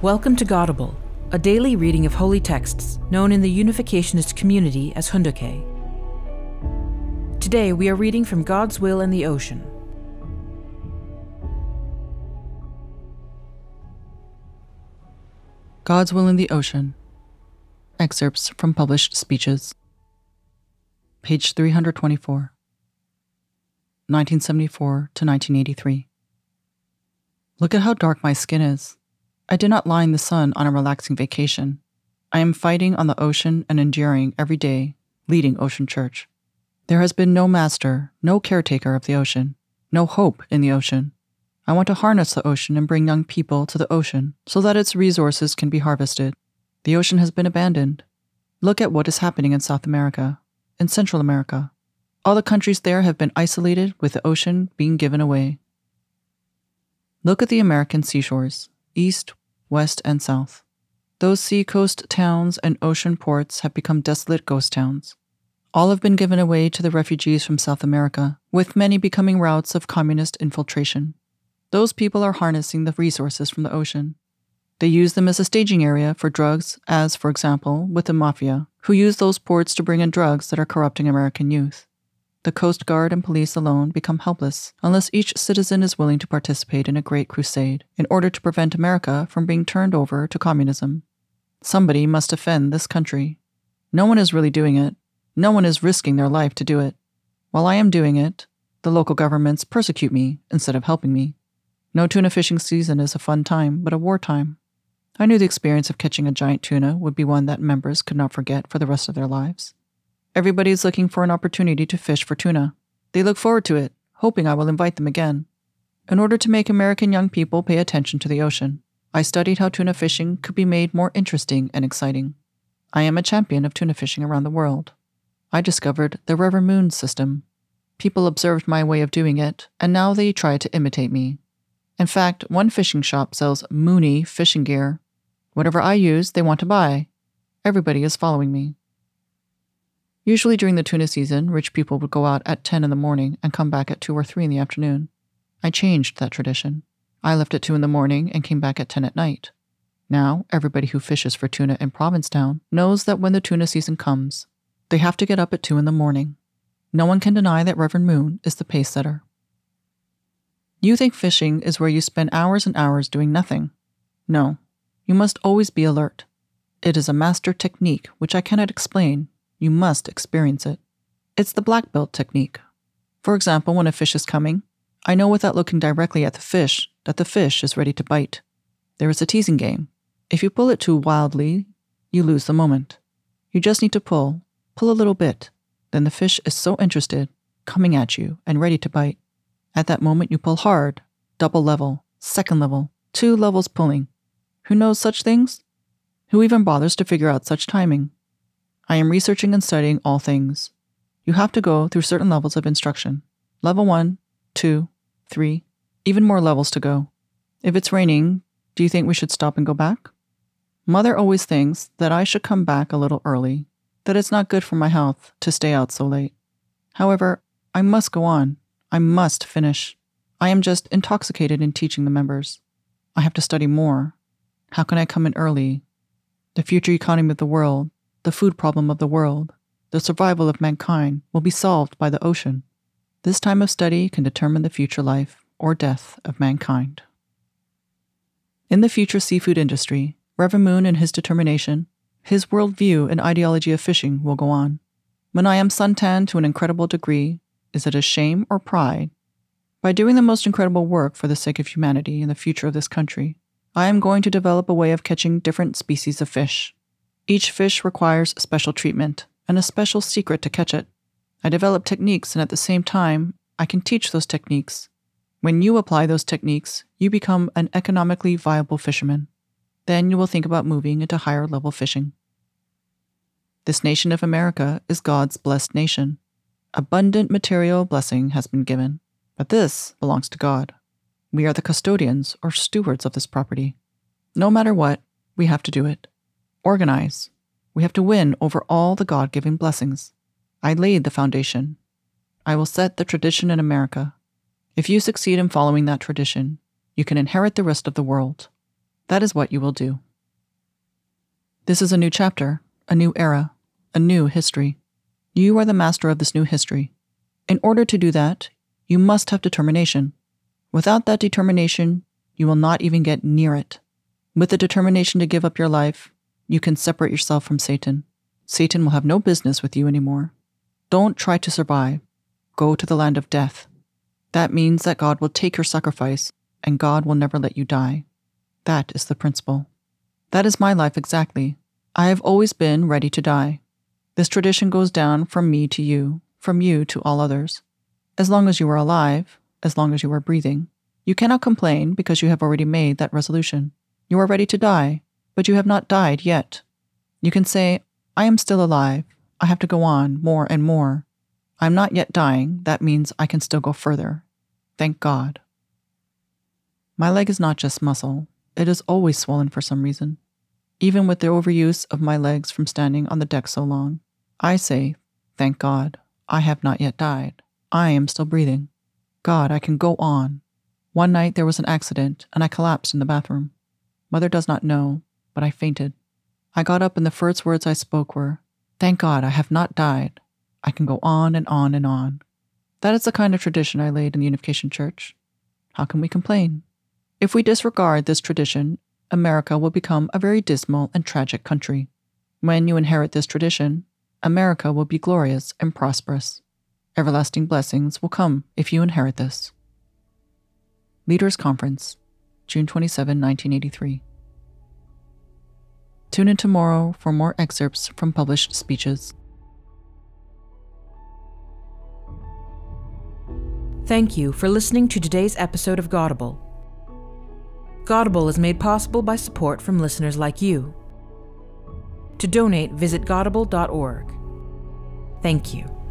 Welcome to Godible, a daily reading of holy texts known in the Unificationist community as Hunduke. Today we are reading from God's Will in the Ocean. God's Will in the Ocean. Excerpts from published speeches. Page 324. 1974 to 1983. Look at how dark my skin is. I did not lie in the sun on a relaxing vacation. I am fighting on the ocean and enduring every day, leading Ocean Church. There has been no master, no caretaker of the ocean, no hope in the ocean. I want to harness the ocean and bring young people to the ocean so that its resources can be harvested. The ocean has been abandoned. Look at what is happening in South America, in Central America. All the countries there have been isolated with the ocean being given away. Look at the American seashores, east, west, and south. Those seacoast towns and ocean ports have become desolate ghost towns. All have been given away to the refugees from South America, with many becoming routes of communist infiltration. Those people are harnessing the resources from the ocean. They use them as a staging area for drugs, as, for example, with the mafia, who use those ports to bring in drugs that are corrupting American youth. The Coast Guard and police alone become helpless unless each citizen is willing to participate in a great crusade in order to prevent America from being turned over to communism. Somebody must defend this country. No one is really doing it. No one is risking their life to do it. While I am doing it, the local governments persecute me instead of helping me. No tuna fishing season is a fun time, but a wartime. I knew the experience of catching a giant tuna would be one that members could not forget for the rest of their lives. Everybody is looking for an opportunity to fish for tuna. They look forward to it, hoping I will invite them again. In order to make American young people pay attention to the ocean, I studied how tuna fishing could be made more interesting and exciting. I am a champion of tuna fishing around the world. I discovered the Reverend Moon system. People observed my way of doing it, and now they try to imitate me. In fact, one fishing shop sells Mooney fishing gear. Whatever I use, they want to buy. Everybody is following me. Usually during the tuna season, rich people would go out at 10 in the morning and come back at 2 or 3 in the afternoon. I changed that tradition. I left at 2 in the morning and came back at 10 at night. Now, everybody who fishes for tuna in Provincetown knows that when the tuna season comes, they have to get up at 2 in the morning. No one can deny that Reverend Moon is the pace setter. You think fishing is where you spend hours and hours doing nothing. No, you must always be alert. It is a master technique which I cannot explain. You must experience it. It's the black belt technique. For example, when a fish is coming, I know without looking directly at the fish that the fish is ready to bite. There is a teasing game. If you pull it too wildly, you lose the moment. You just need to pull a little bit. Then the fish is so interested, coming at you and ready to bite. At that moment you pull hard, double level, second level, 2 levels pulling. Who knows such things? Who even bothers to figure out such timing? I am researching and studying all things. You have to go through certain levels of instruction. Level 1, 2, 3, even more levels to go. If it's raining, do you think we should stop and go back? Mother always thinks that I should come back a little early, that it's not good for my health to stay out so late. However, I must go on. I must finish. I am just intoxicated in teaching the members. I have to study more. How can I come in early? The future economy of the world, the food problem of the world, the survival of mankind will be solved by the ocean. This time of study can determine the future life or death of mankind. In the future seafood industry, Reverend Moon and his determination, his worldview and ideology of fishing will go on. When I am suntanned to an incredible degree, is it a shame or pride? By doing the most incredible work for the sake of humanity and the future of this country, I am going to develop a way of catching different species of fish. Each fish requires special treatment and a special secret to catch it. I develop techniques, and at the same time, I can teach those techniques. When you apply those techniques, you become an economically viable fisherman. Then you will think about moving into higher level fishing. This nation of America is God's blessed nation. Abundant material blessing has been given, but this belongs to God. We are the custodians or stewards of this property. No matter what, we have to do it. Organize. We have to win over all the God-given blessings. I laid the foundation. I will set the tradition in America. If you succeed in following that tradition, you can inherit the rest of the world. That is what you will do. This is a new chapter, a new era, a new history. You are the master of this new history. In order to do that, you must have determination. Without that determination, you will not even get near it. With the determination to give up your life, you can separate yourself from Satan. Satan will have no business with you anymore. Don't try to survive. Go to the land of death. That means that God will take your sacrifice, and God will never let you die. That is the principle. That is my life exactly. I have always been ready to die. This tradition goes down from me to you, from you to all others. As long as you are alive, as long as you are breathing, you cannot complain because you have already made that resolution. You are ready to die, but you have not died yet. You can say, I am still alive. I have to go on more and more. I am not yet dying. That means I can still go further. Thank God. My leg is not just muscle. It is always swollen for some reason. Even with the overuse of my legs from standing on the deck so long, I say, thank God, I have not yet died. I am still breathing. God, I can go on. One night there was an accident and I collapsed in the bathroom. Mother does not know, but I fainted. I got up and the first words I spoke were, thank God I have not died. I can go on and on and on. That is the kind of tradition I laid in the Unification Church. How can we complain? If we disregard this tradition, America will become a very dismal and tragic country. When you inherit this tradition, America will be glorious and prosperous. Everlasting blessings will come if you inherit this. Leaders Conference, June 27, 1983. Tune in tomorrow for more excerpts from published speeches. Thank you for listening to today's episode of Gaudible. Gaudible is made possible by support from listeners like you. To donate, visit gaudible.org. Thank you.